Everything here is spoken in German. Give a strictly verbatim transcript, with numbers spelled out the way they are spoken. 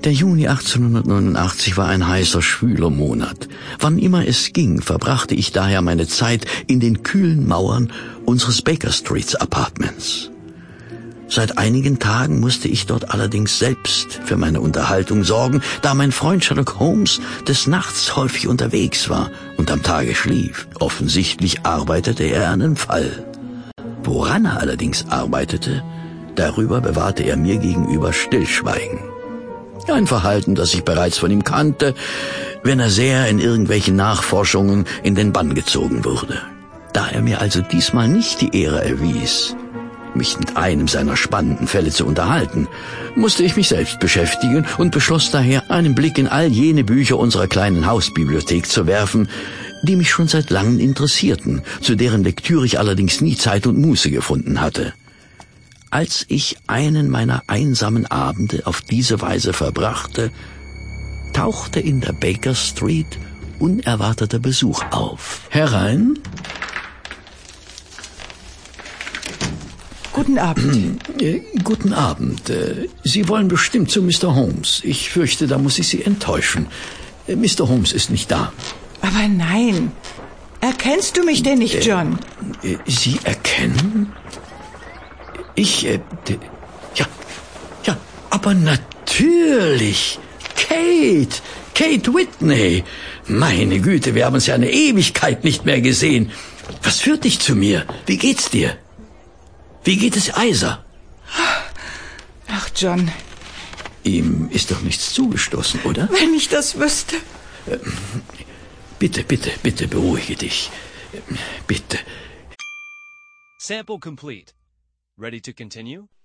Der Juni achtzehnhundertneunundachtzig war ein heißer, schwüler Monat. Wann immer es ging, verbrachte ich daher meine Zeit in den kühlen Mauern unseres Baker Streets Apartments. Seit einigen Tagen musste ich dort allerdings selbst für meine Unterhaltung sorgen, da mein Freund Sherlock Holmes des Nachts häufig unterwegs war und am Tage schlief. Offensichtlich arbeitete er an einem Fall. Woran er allerdings arbeitete, darüber bewahrte er mir gegenüber Stillschweigen. Ein Verhalten, das ich bereits von ihm kannte, wenn er sehr in irgendwelchen Nachforschungen in den Bann gezogen wurde. Da er mir also diesmal nicht die Ehre erwies, mich mit einem seiner spannenden Fälle zu unterhalten, musste ich mich selbst beschäftigen und beschloss daher, einen Blick in all jene Bücher unserer kleinen Hausbibliothek zu werfen, die mich schon seit langem interessierten, zu deren Lektüre ich allerdings nie Zeit und Muße gefunden hatte. Als ich einen meiner einsamen Abende auf diese Weise verbrachte, tauchte in der Baker Street unerwarteter Besuch auf. Herein? Guten Abend. Äh, guten Abend. Äh, Sie wollen bestimmt zu Mister Holmes. Ich fürchte, da muss ich Sie enttäuschen. Äh, Mister Holmes ist nicht da. Aber nein. Erkennst du mich denn nicht, John? Äh, äh, Sie erkennen? Ich, äh, d- ja, ja, aber natürlich. Kate, Kate Whitney. Meine Güte, wir haben uns ja eine Ewigkeit nicht mehr gesehen. Was führt dich zu mir? Wie geht's dir? Wie geht es Isa? Ach, John. Ihm ist doch nichts zugestoßen, oder? Wenn ich das wüsste. Bitte, bitte, bitte beruhige dich. Bitte. Sample complete. Ready to continue?